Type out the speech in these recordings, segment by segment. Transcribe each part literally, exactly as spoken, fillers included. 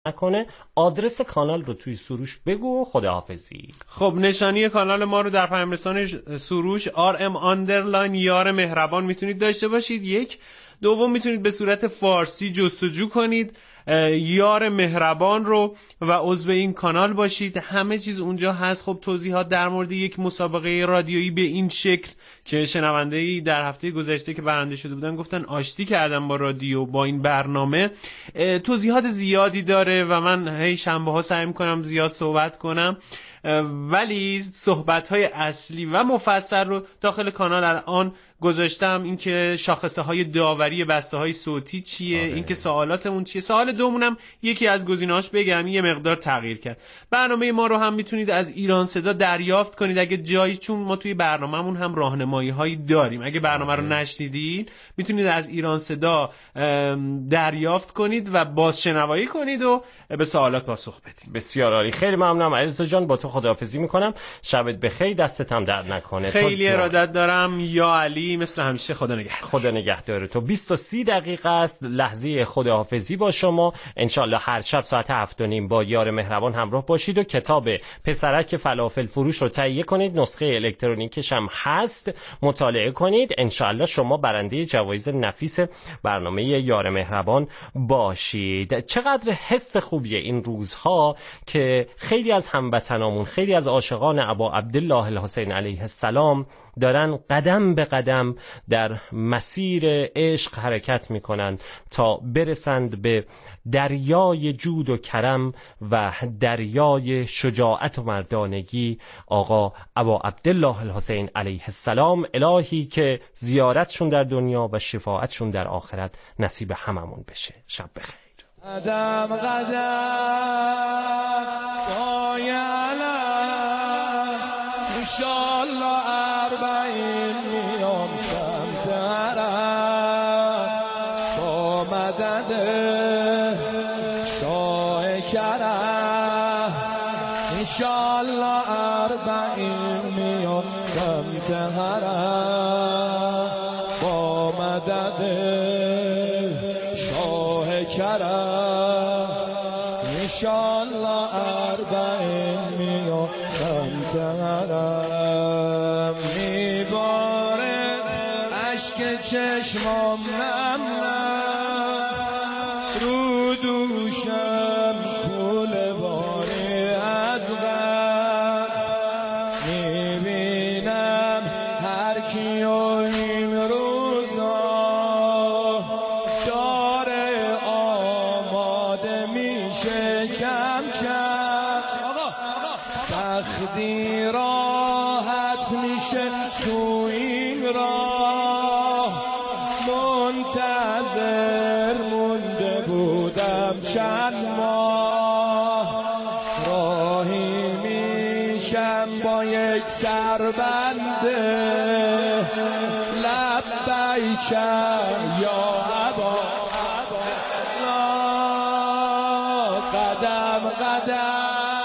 نکنه آدرس کانال رو توی سروش بگو. خداحافظی. خب نشانی کانال ما رو در پیام رسان سروش آر ام آندرلاین یار مهربان میتونید داشته باشید. یک دوم میتونید به صورت فارسی جستجو کنید یار مهربان رو و عضو این کانال باشید. همه چیز اونجا هست. خب توضیحات در مورد یک مسابقه رادیویی به این شکل که شنونده‌ای در هفته گذشته که برنده شده بودن گفتن آشتی کردم با رادیو با این برنامه، توضیحات زیادی داره و من هی شنبه ها سعی میکنم زیاد صحبت کنم، ولی صحبت های اصلی و مفصل رو داخل کانال الان گذاشتم. اینکه شاخصه های داوری بسته های صوتی چیه، اینکه سوالاتمون چیه. سوال دومونم یکی از گزینه‌هاش بگم یه مقدار تغییر کرد. برنامه ما رو هم میتونید از ایران صدا دریافت کنید اگه جایی، چون ما توی برنامه‌مون هم راهنمایی هایی داریم. اگه برنامه رو نشنیدید میتونید از ایران صدا دریافت کنید و بازشنوایی کنید و به سوالات پاسخ بدید. بسیار عالی، خیلی ممنونم علیرضا جان. با تو خداحافظی میکنم. شبت بخیر، دستت هم درد نکنه. خیلی ارادت دارم یا علی، مثل همیشه خدا نگهدار. خدا نگهدار تو. بیست و سی دقیقه است لحظه خداحافظی با شما. انشالله هر شب ساعت هفت و نیم با یار مهربان همراه باشید و کتاب پسرک فلافل فروش رو تهیه کنید. نسخه الکترونیکش هم هست، مطالعه کنید. انشالله شما برنده جوایز نفیس برنامه یار مهربان باشید. چقدر حس خوبیه این روزها که خیلی از هموطنامون، خیلی از عاشقان ابا عبدالله الحسین علیه السلام دارن قدم به قدم در مسیر عشق حرکت میکنن تا برسند به دریای جود و کرم و دریای شجاعت و مردانگی آقا ابا عبدالله الحسین علیه السلام. الهی که زیارتشون در دنیا و شفاعتشون در آخرت نصیب هممون بشه. شب بخیر. قدم قدم پای علم انشالله اربعین میام سمت حرم با مدد شاه کرم. انشالله اربعین میام سمت حرم با مدد شاه کرم. انشالله اربعین میام سمت حرم. میباره عشق چشمام نم نم رو دوشم کل باری از غم. میبینم هر کیو این روزا داره آماده میشه کم کم. سختی راحت میشه تو این راه، منتظر مونده بودم چند ماه. راهی میشم با یک سربنده لبیک یا ابا. قدم قدم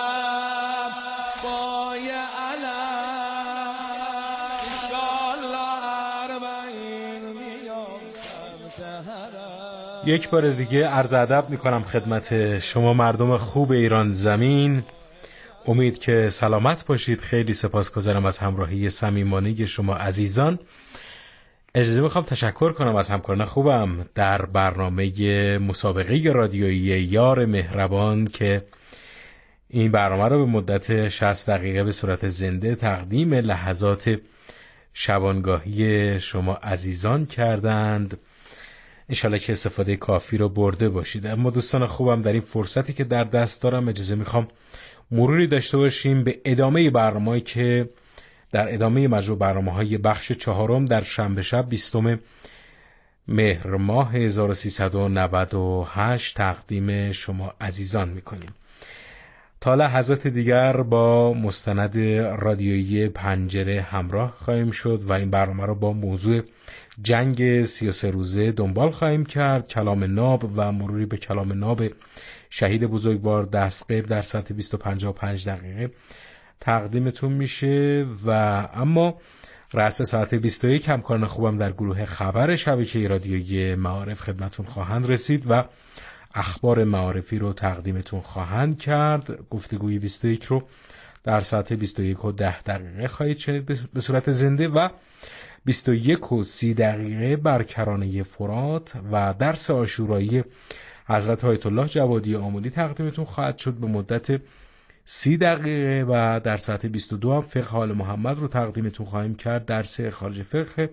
پای علم انشالله اربعین میام سمت حرم. یک بار دیگه عرض ادب میکنم خدمت شما مردم خوب ایران زمین. امید که سلامت باشید. خیلی سپاسگزارم از همراهی صمیمانه شما عزیزان. اجازه میخوام تشکر کنم از همکاران خوبم در برنامه مسابقه رادیویی یار مهربان که این برنامه رو به مدت شصت دقیقه به صورت زنده تقدیم لحظات شبانگاهی شما عزیزان کردند. انشالله که استفاده کافی رو برده باشید. اما دوستان خوبم در این فرصتی که در دست دارم اجازه میخوام مروری داشته باشیم به ادامه برنامه‌ای که در ادامه مجموع برنامه‌های بخش چهارم در شنبه شب بیستم مهر ماه هزار و سیصد و نود و هشت تقدیم شما عزیزان میکنیم. تا لحظات دیگر با مستند رادیویی پنجره همراه خواهیم شد و این برنامه را با موضوع جنگ سی و سه روزه دنبال خواهیم کرد. کلام ناب و مروری به کلام ناب شهید بزرگوار دستقیب در ساعت بیست و پنجاه و پنج دقیقه تقدیمتون میشه و اما رأس ساعت بیست و یک همکاران خوبم در گروه خبر شبکه رادیویی معارف خدمتون خواهند رسید و اخبار معارفی رو تقدیمتون خواهند کرد. گفتگوی بیست و یک رو در ساعت بیست و یک و ده دقیقه خواهید شنید به صورت زنده و بیست و یک و سی دقیقه بر کرانه فرات و درس عاشورایی حضرت آیت الله جوادی آملی تقدیمتون خواهد شد به مدت سی دقیقه و در ساعت بیست و دو هم فقه آل محمد رو تقدیمتون خواهیم کرد. درس خارج فقه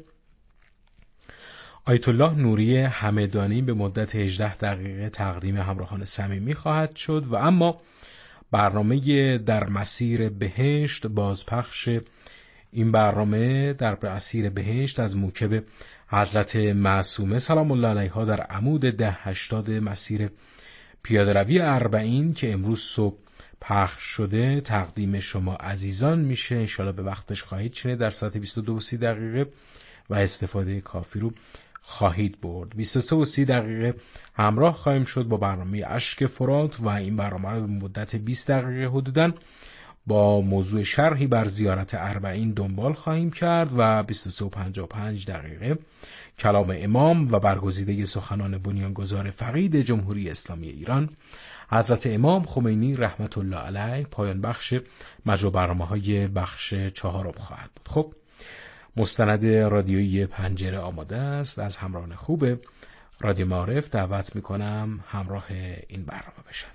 آیت الله نوری همدانی به مدت هجده دقیقه تقدیم همراهان صمیمی خواهد شد و اما برنامه در مسیر بهشت، بازپخش این برنامه در مسیر بهشت از موکب حضرت معصومه سلام الله علیها در عمود ده هشتاد مسیر پیاده روی اربعین که امروز صبح پخش شده تقدیم شما عزیزان میشه. انشاءالله به وقتش خواهید شنید در ساعت بیست و دو و سی دقیقه و استفاده کافی رو خواهید برد. بیست و سه و سی دقیقه همراه خواهیم شد با برنامه اشک فرات و این برنامه رو به مدت بیست دقیقه حدوداً با موضوع شرحی بر زیارت اربعین دنبال خواهیم کرد و بیست و سه و پنجاه و پنج دقیقه کلام امام و برگزیده سخنان بنیانگذار فقید جمهوری اسلامی ایران حضرت امام خمینی رحمت الله علیه پایان بخش مجموع برنامه‌های بخش چهارم خواهد بود. خب مستند رادیویی پنجره آماده است. از همراهان خوب رادیو معارف دعوت میکنم همراه این برنامه بشن.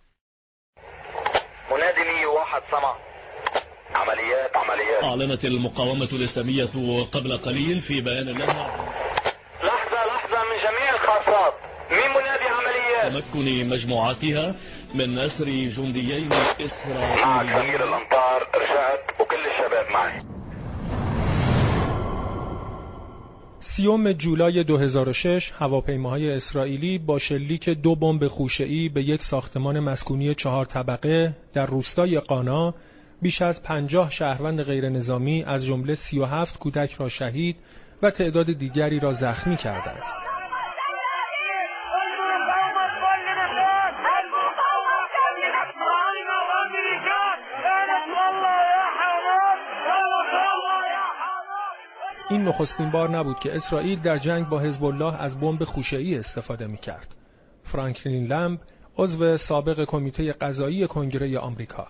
منادي مية وواحد سمع عمليات عمليات أعلنت المقاومة الإسلامية قبل قليل في بيان لها لحظة لحظة من جميع الخاصات مين منادي عمليات تمكن مجموعاتها من أسر جنديين إسرائيليين. معك أمير الأمطار رجعت وكل الشباب معي. سیوم جولای دو هزار و شش هواپیماهای اسرائیلی با شلیک دو بمب خوشه‌ای به یک ساختمان مسکونی چهار طبقه در روستای قانا بیش از پنجاه شهروند غیرنظامی از جمله سی و هفت کودک را شهید و تعداد دیگری را زخمی کردند. این نخستین بار نبود که اسرائیل در جنگ با حزب الله از بمب خوشه‌ای استفاده می‌کرد. فرانکلین لمب، عضو سابق کمیته قضایی کنگره آمریکا.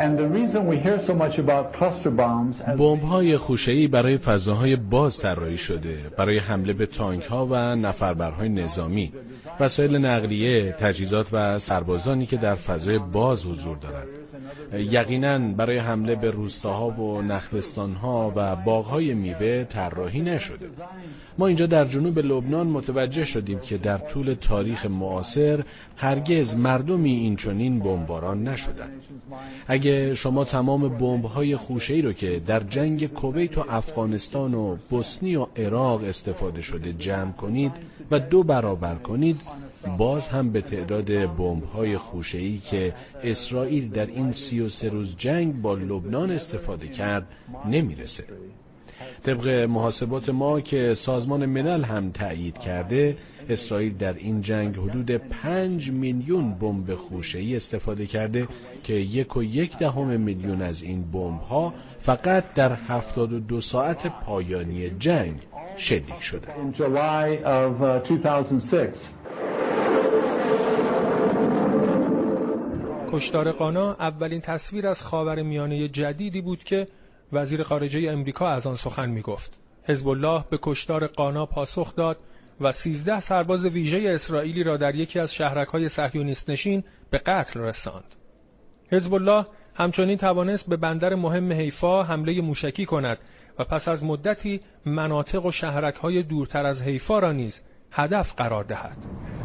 بمب‌های خوشه‌ای برای فضاهای باز طراحی شده، برای حمله به تانک‌ها و نفربرهای نظامی، وسایل نقلیه، تجهیزات و سربازانی که در فضای باز حضور دارند. یقیناً برای حمله به روستاها و نخلستانها و باغ‌های میوه طراحی نشده. ما اینجا در جنوب لبنان متوجه شدیم که در طول تاریخ معاصر هرگز مردمی اینچنین بمباران نشدند. اگه شما تمام بمب‌های خوشه‌ای رو که در جنگ کویت و افغانستان و بوسنی و عراق استفاده شده جمع کنید و دو برابر کنید، باز هم به تعداد بمب‌های خوشه‌ای که اسرائیل در این سی و سه روز جنگ با لبنان استفاده کرد نمیرسه. طبق محاسبات ما که سازمان ملل هم تأیید کرده، اسرائیل در این جنگ حدود پنج میلیون بمب خوشه‌ای استفاده کرده که یک و یک دهم میلیون از این بمب‌ها فقط در هفتاد و دو ساعت پایانی جنگ شلیک شده. کشتار قانا اولین تصویر از خاورمیانه جدیدی بود که وزیر خارجه امریکا از آن سخن می گفت. حزب الله به کشتار قانا پاسخ داد و سیزده سرباز ویژه اسرائیلی را در یکی از شهرک‌های صهیونیست نشین به قتل رساند. حزب الله همچنین توانست به بندر مهم حیفا حمله موشکی کند و پس از مدتی مناطق و شهرک‌های دورتر از حیفا را نیز هدف قرار دهد.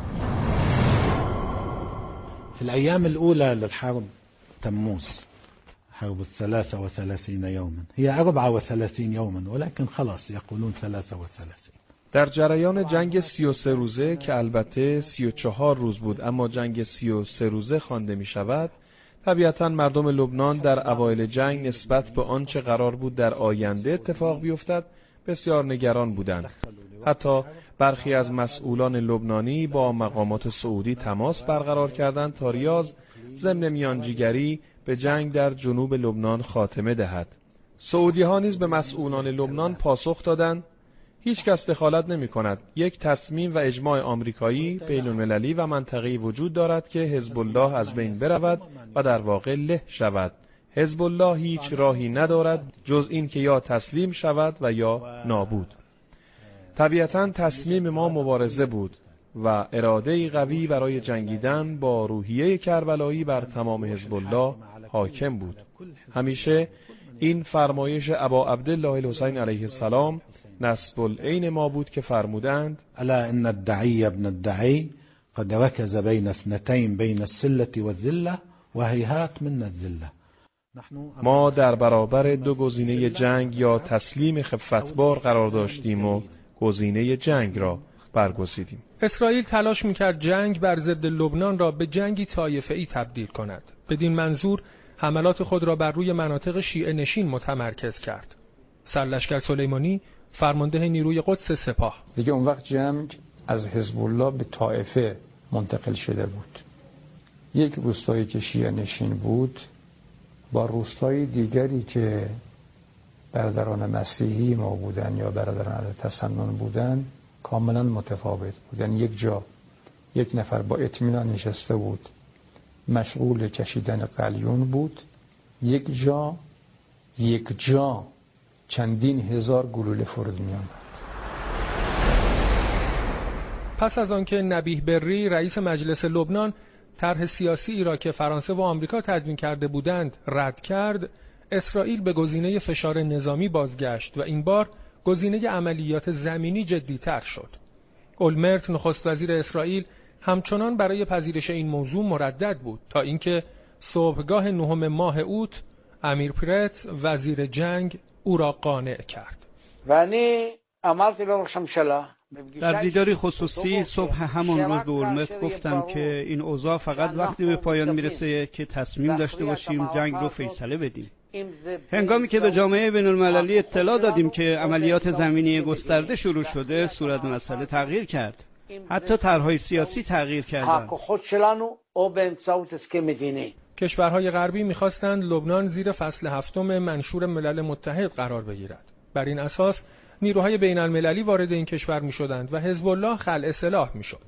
في الأيام الأولى للحرب تموز حرب الثلاثة وثلاثين يوما هي أربعة وثلاثين يوما ولكن خلاص يقولون ثلاثة وثلاثين. در جریان جنگ سی و سه روزه که البته سی و چهار روز بود اما جنگ سی و سه روزه خوانده می شود، طبیعتاً مردم لبنان در اوایل جنگ نسبت به آنچه قرار بود در آینده اتفاق بیفتد بسیار نگران بودند. حتی برخی از مسئولان لبنانی با مقامات سعودی تماس برقرار کردند تا ریاض ضمن میانجیگری به جنگ در جنوب لبنان خاتمه دهد. سعودی ها نیز به مسئولان لبنان پاسخ دادند هیچ کس دخالت نمی کند. یک تصمیم و اجماع آمریکایی، بین المللی و منطقه‌ای وجود دارد که حزب الله از بین برود و در واقع له شود. حزب الله هیچ راهی ندارد جز این که یا تسلیم شود و یا نابود. طبیعتاً تصمیم ما مبارزه بود و اراده قوی برای جنگیدن با روحیه کربلایی بر تمام حزب الله حاکم بود. همیشه این فرمایش ابا عبدالله الحسین علیه السلام نصب العین ما بود که فرمودند: الا ان الدعی ابن الدعی قد ركز بين اثنتين بين السلة والذلة وهيهات من الذلة. ما در برابر دو گزینه جنگ یا تسلیم خفتبار قرار داشتیم و گزینه جنگ را برگزیدیم. اسرائیل تلاش میکرد جنگ بر ضد لبنان را به جنگی طایفه‌ای تبدیل کند. بدین منظور حملات خود را بر روی مناطق شیعه نشین متمرکز کرد. سرلشکر سلیمانی، فرمانده نیروی قدس سپاه: دیگه اون وقت جنگ از حزب الله به طائفه منتقل شده بود. یک روستایی که شیعه نشین بود با روستای دیگری که برادران مسیحی ما بودن یا برادران اهل تسنن بودن کاملا متفاوت بود. یعنی یک جا یک نفر با اطمینان نشسته بود مشغول کشیدن قلیون بود، یک جا یک جا چندین هزار گلوله فرود می آمد. پس از آنکه نبیه بری رئیس مجلس لبنان طرح سیاسی را که فرانسه و آمریکا تدوین کرده بودند رد کرد، اسرائیل به گزینه فشار نظامی بازگشت و این بار گزینه عملیات زمینی جدی‌تر شد. اولمرت نخست وزیر اسرائیل همچنان برای پذیرش این موضوع مردد بود تا اینکه صبحگاه نهم ماه اوت امیر پرتز وزیر جنگ او را قانع کرد. در دیداری خصوصی صبح همان روز به اولمرت گفتم که این اوضاع فقط وقتی به پایان میرسه که تصمیم داشته باشیم جنگ رو فیصله بدیم. هنگامی که به جامعه بین المللی اطلاع دادیم که عملیات زمینی گسترده شروع شده، صورت مسئله تغییر کرد. حتی طرح‌های سیاسی تغییر کردند. کشورهای غربی می‌خواستند لبنان زیر فصل هفتم منشور ملل متحد قرار بگیرد. بر این اساس نیروهای بین المللی وارد این کشور می‌شدند و حزب الله خلع سلاح می‌شد.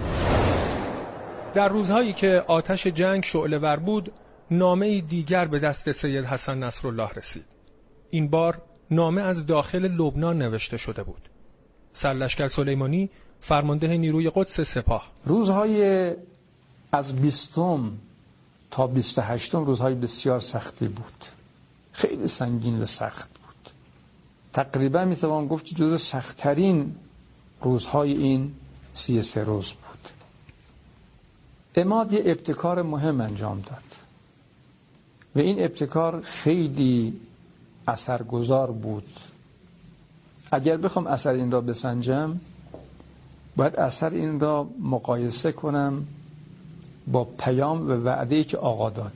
در روزهایی که آتش جنگ شعله‌ور بود، نامه‌ای دیگر به دست سید حسن نصرالله رسید. این بار نامه از داخل لبنان نوشته شده بود. سرلشکر سلیمانی، فرمانده نیروی قدس سپاه: روزهای از بیستم تا بیست و هشتم روزهای بسیار سختی بود، خیلی سنگین و سخت بود. تقریبا میتوان گفت که جزو سختترین روزهای این سی و سه روز بود. عماد یه ابتکار مهم انجام داد و این ابتکار خیلی اثرگذار بود. اگر بخوام اثر این را بسنجم باید اثر این را مقایسه کنم با پیام و وعده‌ای که آقا داد.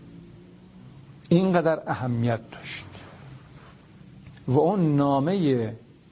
اینقدر اهمیت داشت و اون نامه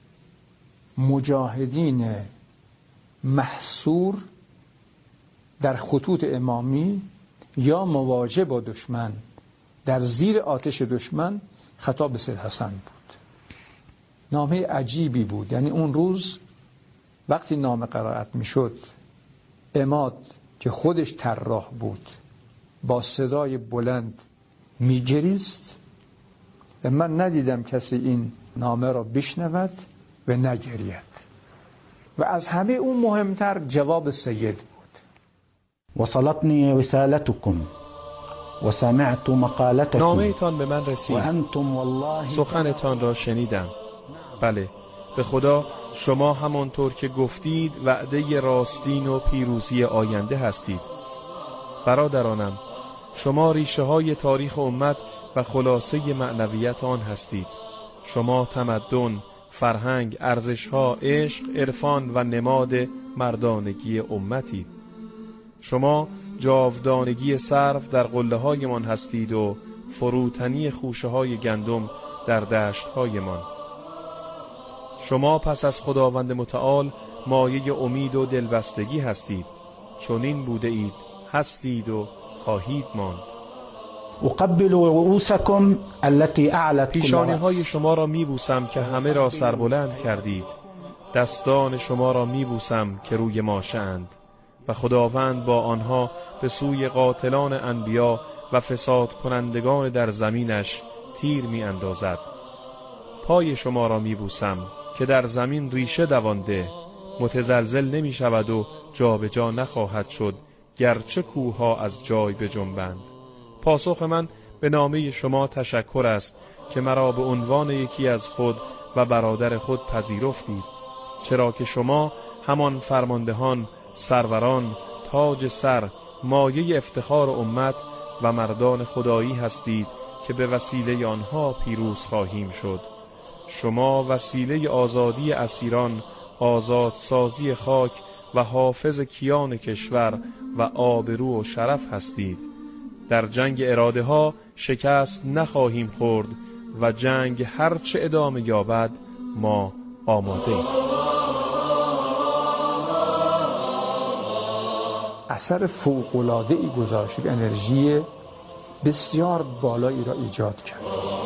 مجاهدین محصور در خطوط امامی یا مواجه با دشمن در زیر آتش دشمن خطاب به سید حسن بود. نامه عجیبی بود. یعنی اون روز وقتی نامه قرائت می شد، عماد که خودش طراح بود با صدای بلند می گریست و من ندیدم کسی این نامه را بشنود و نگرید. و از همه اون مهمتر جواب سید بود. وصلتنی رسالتكم وسمعت مقالتكم. نامه ایتان به من رسید. وانتم والله سخنتان را شنیدم. بله، به خدا شما همانطور که گفتید وعده راستین و پیروزی آینده هستید. برادرانم، شما ریشه های تاریخ امت و خلاصه معنویت آن هستید. شما تمدن، فرهنگ، ارزش‌ها، عشق، عرفان و نماد مردانگی امتید. شما جاودانگی صرف در قله های من هستید و فروتنی خوشه های گندم در دشت های من. شما پس از خداوند متعال مایه امید و دلبستگی هستید. چنین بوده اید، هستید و خواهید ماند. اقبل رؤوسكم التي اعلت پیشانی های شما را میبوسم که همه را سربلند کردید. دستان شما را میبوسم که روی ماشه‌اند و خداوند با آنها به سوی قاتلان انبیا و فساد کنندگان در زمینش تیر می اندازد. پای شما را میبوسم که در زمین ریشه دوانده، متزلزل نمی شود و جا به جا نخواهد شد گرچه کوهها از جای بجنبند. پاسخ من به نامه شما تشکر است که مرا به عنوان یکی از خود و برادر خود پذیرفتید، چرا که شما همان فرماندهان، سروران، تاج سر، مایه افتخار امت و مردان خدایی هستید که به وسیله آنها پیروز خواهیم شد. شما وسیله آزادی اسیران، آزادسازی خاک و حافظ کیان کشور و آبرو و شرف هستید. در جنگ اراده ها شکست نخواهیم خورد و جنگ هرچه ادامه یابد ما آماده ایم. اثر فوق‌العاده‌ای گذاشت، انرژی بسیار بالایی را ایجاد کرد.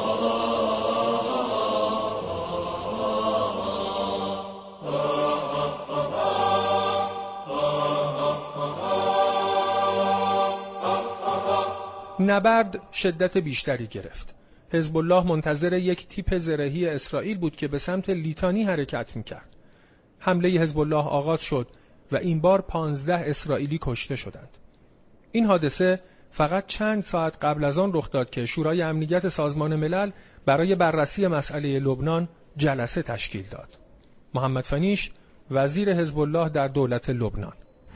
نبرد شدت بیشتری گرفت. حزب الله منتظر یک تیپ زرهی اسرائیل بود که به سمت لیتانی حرکت میکرد. حمله حزب الله آغاز شد و این بار پانزده اسرائیلی کشته شدند. این حادثه فقط چند ساعت قبل از آن رخ داد که شورای امنیت سازمان ملل برای بررسی مسئله لبنان جلسه تشکیل داد. محمد فنیش، وزیر حزب الله در دولت لبنان: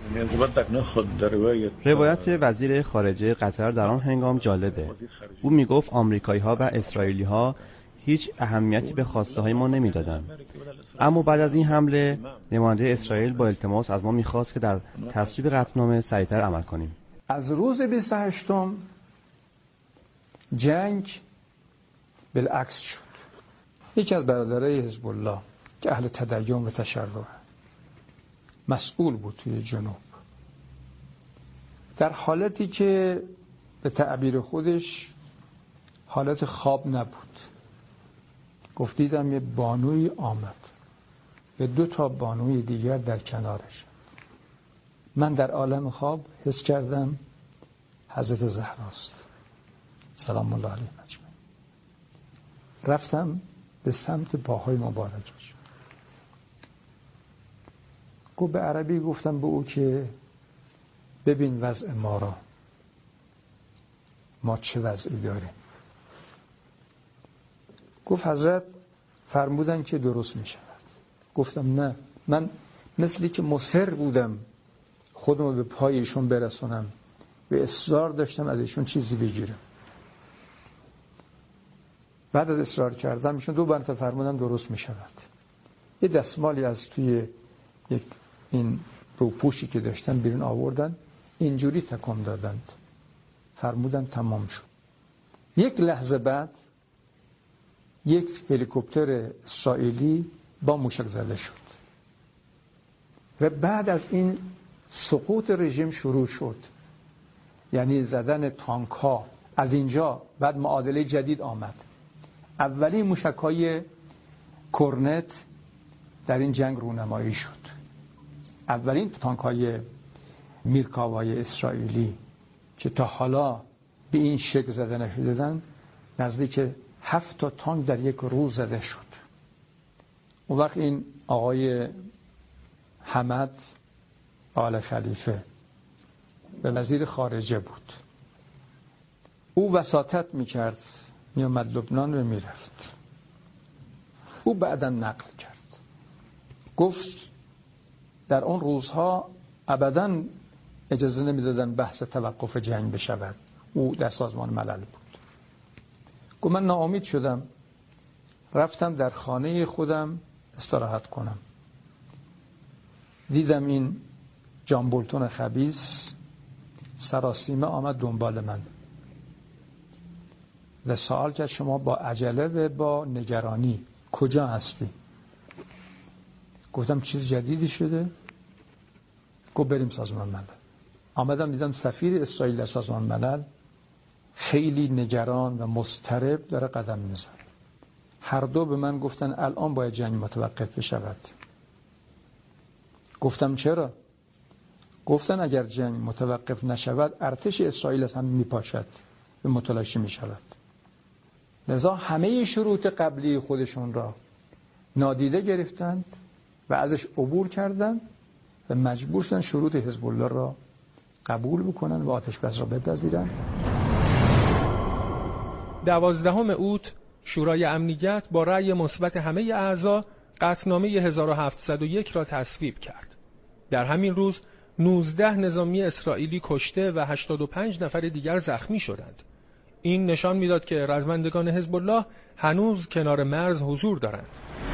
روایت وزیر خارجه قطر در آن هنگام جالبه. او میگفت آمریکایی‌ها و اسرائیلی‌ها هیچ اهمیتی به خواسته های ما نمیدادند. اما بعد از این حمله نماینده اسرائیل با التماس از ما میخواست که در تصویب قطعنامه سریعتر عمل کنیم. از روز بیست و هشتم جنگ بالعکس شد. یکی از برادرای حزب الله که اهل تدین و تشیع مسئول بود توی جنوب، در حالتی که به تعبیر خودش حالت خواب نبود، گفت دیدم یه بانوی آمد به دو تا بانوی دیگر در کنارش. من در عالم خواب حس کردم حضرت زهراست سلام الله علیها مجمعین. رفتم به سمت پاهای مبارکش. گفت به عربی گفتم به او که ببین وضع ما را، ما چه وضعی داریم. گفت حضرت فرمودن که درست می شود. گفتم نه، من مثلی که مصر بودم خودم رو به پای ایشون برسونم و اصرار داشتم از ایشون چیزی بگیرم. بعد از اصرار کردم ایشون دو مرتبه فرمودن درست می شود. یه دستمالی از توی یک این روپوشی که داشتن بیرون آوردن، اینجوری تکم دادند، فرمودن تمام شد. یک لحظه بعد یک هلیکوپتر اسرائیلی با موشک زده شد و بعد از این سقوط رژیم شروع شد، یعنی زدن تانک ها از اینجا. بعد معادله جدید آمد. اولین موشک های کورنت در این جنگ رونمایی شد. اولین تانک های میرکاوای اسرائیلی که تا حالا به این شکل زده نشدن، نزدیک هفت تا تانک در یک روز زده شد. اون وقت این آقای حمد آل خلیفه به وزیر خارجه بود. او وساطت میکرد، میامد لبنان و میرفت. او بعدا نقل کرد، گفت در اون روزها ابدا اجازه نمیدادن بحث توقف جنگ بشود. او در سازمان ملل بود. گفت من ناامید شدم، رفتم در خانه خودم استراحت کنم. دیدم این جان بولتون خبیث سراسیمه آمد دنبال من و سوال کرد شما با عجله و با نگرانی کجا هستی؟ گفتم چیز جدیدی شده؟ گفت بریم سازمان ملل. آمدم دیدم سفیر اسرائیل در سازمان ملل خیلی نگران و مضطرب داره قدم میزنه. هر دو به من گفتن الان باید جنگ متوقف بشود. گفتم چرا؟ گفتن اگر جنگ متوقف نشود ارتش اسرائیل از هم میپاشد و متلاشی میشود. لذا همه شروط قبلی خودشون را نادیده گرفتند و ازش عبور کردند و مجبور شدن شروط حزب الله را قبول بکنن و آتش بس را بپذیرند. دوازدهم اوت شورای امنیت با رأی مثبت همه اعضا قطعنامه هزار و هفتصد و یک را تصویب کرد. در همین روز نوزده نظامی اسرائیلی کشته و هشتاد و پنج نفر دیگر زخمی شدند. این نشان میداد که رزمندگان حزب الله هنوز کنار مرز حضور دارند.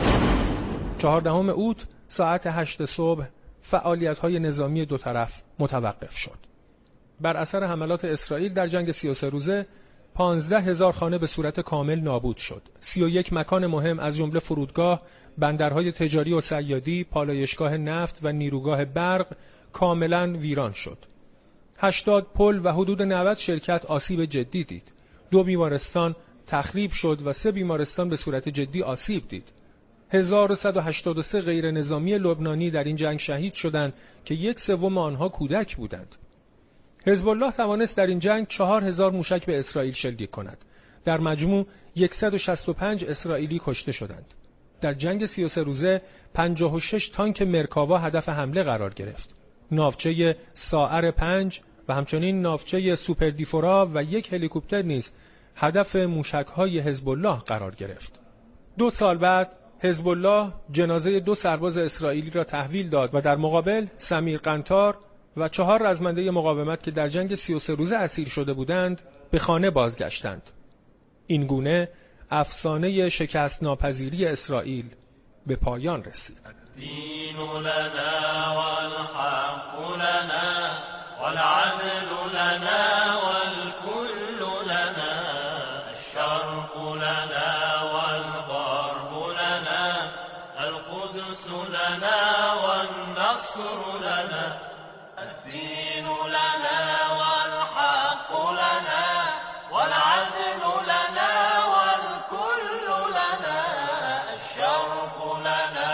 چهاردهم اوت ساعت هشت صبح فعالیت‌های نظامی دو طرف متوقف شد. بر اثر حملات اسرائیل در جنگ سی و سه روزه پانزده هزار خانه به صورت کامل نابود شد. سی و یک مکان مهم از جمله فرودگاه، بندرهای تجاری و صیادی، پالایشگاه نفت و نیروگاه برق کاملا ویران شد. هشتاد پل و حدود نود شرکت آسیب جدی دید. دو بیمارستان تخریب شد و سه بیمارستان به صورت جدی آسیب دید. هزار و صد و هشتاد و سه غیر نظامی لبنانی در این جنگ شهید شدند که یک سوم آنها کودک بودند. حزب الله توانست در این جنگ چهار هزار موشک به اسرائیل شلیک کند. در مجموع صد و شصت و پنج اسرائیلی کشته شدند. در جنگ سی و سه روزه پنجاه و شش تانک مرکاوا هدف حمله قرار گرفت. ناوچه ساعر پنج و همچنین ناوچه سوپردیفورا و یک هلیکوپتر نیز هدف موشک‌های حزب الله قرار گرفت. دو سال بعد حزب الله جنازه دو سرباز اسرائیلی را تحویل داد و در مقابل سمیر قنطار و چهار رزمنده مقاومت که در جنگ سی و سه روزه اسیر شده بودند به خانه بازگشتند. این گونه افسانه شکست ناپذیری اسرائیل به پایان رسید. الدين لنا والحق لنا والعدل لنا والكل لنا الشرق لنا والغرب لنا القدس لنا والنصر لنا الدين لنا والحق لنا والعدل لنا والكل لنا الشرق لنا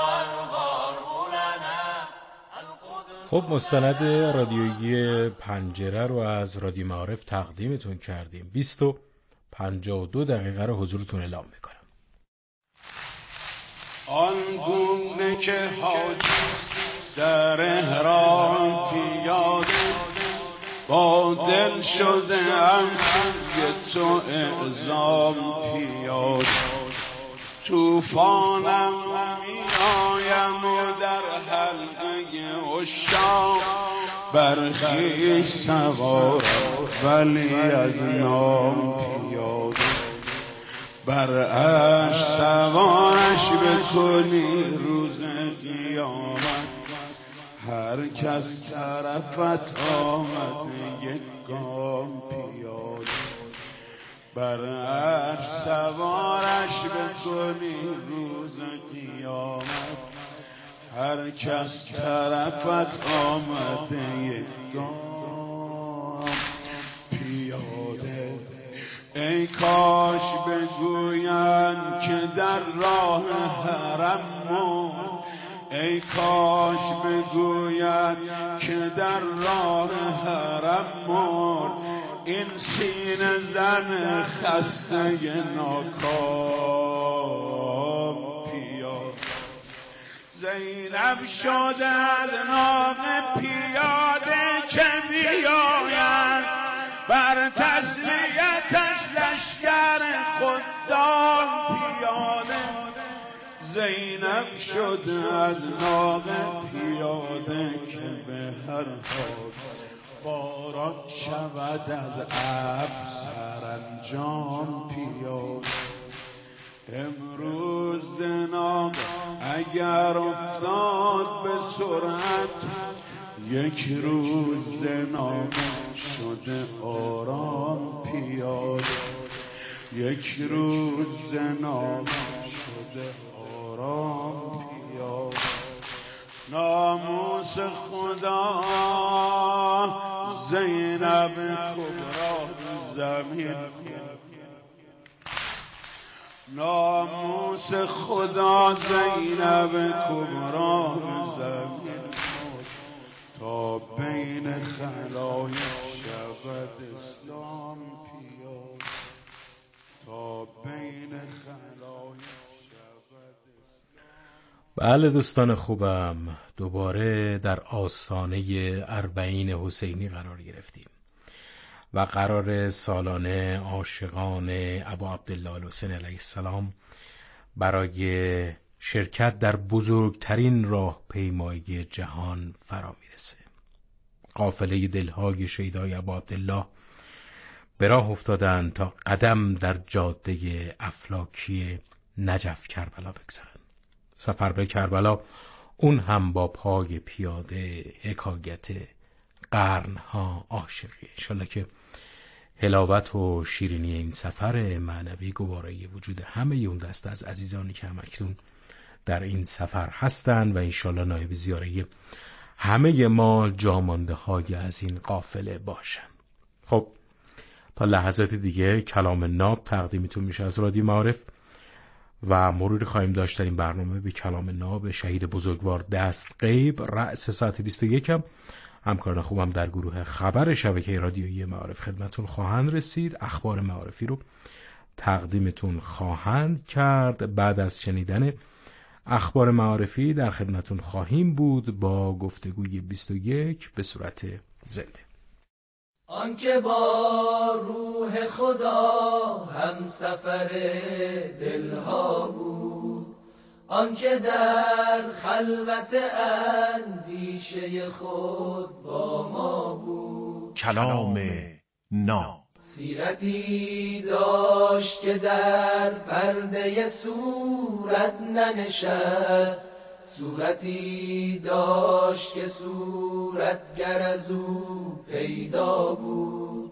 خب مستند رادیویی پنجره رو از رادیو معارف تقدیمتون کردیم. بیست و پنجاه و دو دقیقه رو حضورتون اعلام میکنم. آن گونه که حاجیست در احرام پیاده با دل شده ام سوی تو اعظام پیاده توفانم می آیم و در حلقه عشاق برخیش سوارم ولی از نام پیاده بر عرش سوارش بکنی روز قیامت هر کس طرفت آمده یک گام پیاده بر عرش سوارش بکنی روز قیامت هر کس طرفت آمده یک گام پیاده ای کاش بگویند که در راه حرم مرد ای کاش بگویند که در راه حرم مرد این سینه زن خسته ناکام پیاده زینب شده از نام پیاده که بیاید بر تسلیتش لشکر خدام پیاده زینب شده از نام پیاده که به هر حال باران شود از ابر سرانجام پیاده امروز دنام اگر افتاد به سرعت یک روز دنام شده آرام پیاده یک روز دنام شده آرام پیاده ناموس خدا زینب کبرا زمین ناموس خدا زینب کبرا زمین تا بین خلایق شود اسلام پیاد، تا بین خلایق شود. بله دوستان خوبم، دوباره در آستانه اربعین حسینی قرار گرفتیم و قرار سالانه عاشقان ابا عبدالله الحسین علیه السلام برای شرکت در بزرگترین راه پیمایی جهان فرا میرسه. قافله دلهای شهیدای ابا عبدالله به راه افتادند تا قدم در جاده افلاکی نجف کربلا بگذارن. سفر به کربلا، اون هم با پای پیاده، حکایت قرنها عاشقی. انشالله که حلاوت و شیرینی این سفر معنوی گوارای وجود همه اون دست از عزیزانی که هم اکنون در این سفر هستند و انشالله نایب زیاره همه ما جامانده های از این قافله باشن. خب تا لحظات دیگه کلام ناب تقدیمتون میشه از رادیو معارف و مروری خواهیم داشت در این برنامه به کلام ناب شهید بزرگوار دست غیب. رأس ساعت بیست و یک هم همکاران خوبم در گروه خبر شبکه رادیویی معارف خدمتون خواهند رسید. اخبار معارفی رو تقدیمتون خواهند کرد. بعد از شنیدن اخبار معارفی در خدمتون خواهیم بود با گفتگوی بیست و یک به صورت زنده. آنکه با روح خدا هم سفر دلها بود، آنکه در خلوت اندیشه خود با ما بود. کلام ناب سیرتی داشت که در پرده صورت ننشست، صورتی داشت که صورتگر از او پیدا بود،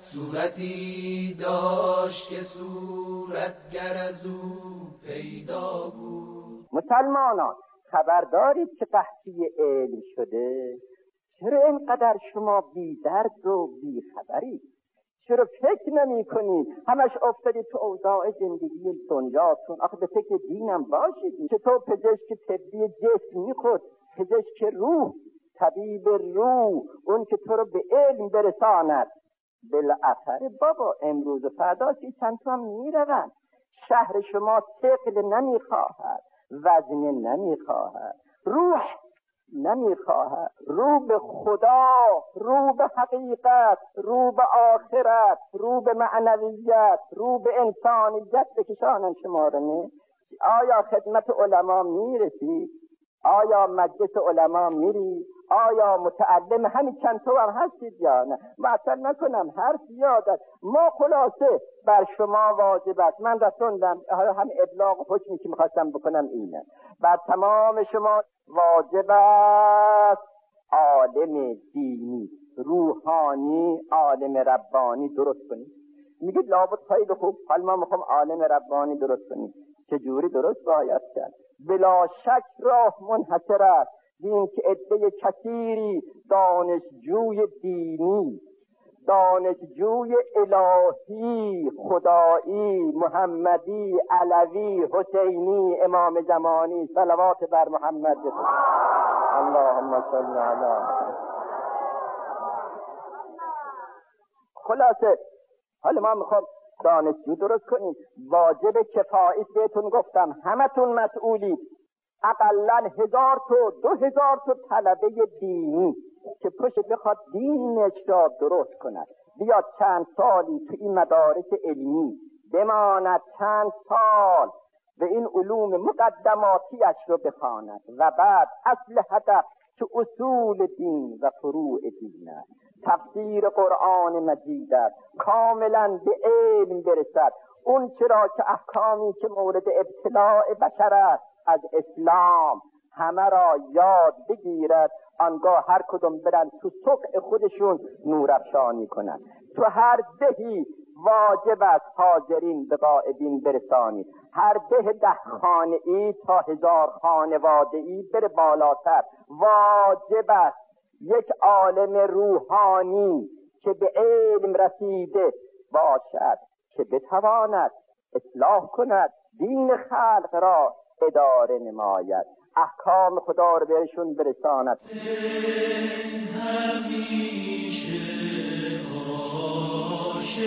صورتی داشت که صورتگر از او پیدا بود. مسلمانان خبر دارید که قحطی علم شده؟ چرا اینقدر شما بی درد و بی خبرید؟ چرا فکر نمی کنید؟ همش افتادید تو اوضاع زندگی دنیاتون. آخه به فکر دینم باشید. چطور پزشک طبی جسمی خود، پزشک روح، طبیب روح، اون که تو رو به علم برساند. بالاخره بابا امروز و فردا چند تا هم میروند. شهر شما ثقل نمی خواهد، وزن نمی خواهد، روح نمی خواهد، رو به خدا، رو به حقیقت، رو به آخرت، رو به معنویت، رو به انسانیت بکشانن شما رو. نه آیا خدمت علما میرسید؟ آیا مجلس علما میری؟ آیا متعلم همین چند تو هم هستید یا نه؟ مثلا نکنم حرف یادت ما خلاصه بر شما واجب است. من رسوندم هم ابلاغ حکمی که میخواستم بکنم اینه، بر تمام شما واجب است عالم دینی روحانی عالم ربانی درست کنید. میگید لابد خیلی خوب، حال ما میخوام عالم ربانی درست کنید. چجوری درست باید کرد؟ بلا شک راه منحصر است این که عده کثیری دانشجوی دینی، دانشجوی الهی، خدایی، محمدی، علوی، حسینی، امام زمانی، صلوات بر محمد. اللهم صل علی. خلاصه حالا ما میخوام دانشجو درست کنیم. واجب کفایی بهتون گفتم، همتون مسئولید. اقلن هزار تو دو هزار تو طلبه دینی که پشت بخواد دینش را درست کند، بیاد چند سالی تو این مدارس علمی بماند، چند سال به این علوم مقدماتیش رو بخواند و بعد اصل هدف که اصول دین و فروع دین است. تفسیر قرآن مجید است، کاملا به علم برسد. اون چرا که احکامی که مورد ابتلاع بشر است از اسلام همه را یاد بگیرد، آنگاه هر کدوم برن تو سقع خودشون نورافشانی کنند. تو هر دهی واجب است حاضرین به غائبین برسانید. هر ده ده خانه‌ای تا هزار خانواده‌ای بره بالاتر. واجب است یک عالم روحانی که به علم رسیده باشد که بتواند اصلاح کند، دین خلق را اداره نماید. احکام خدا رو بهشون برساند. همیشه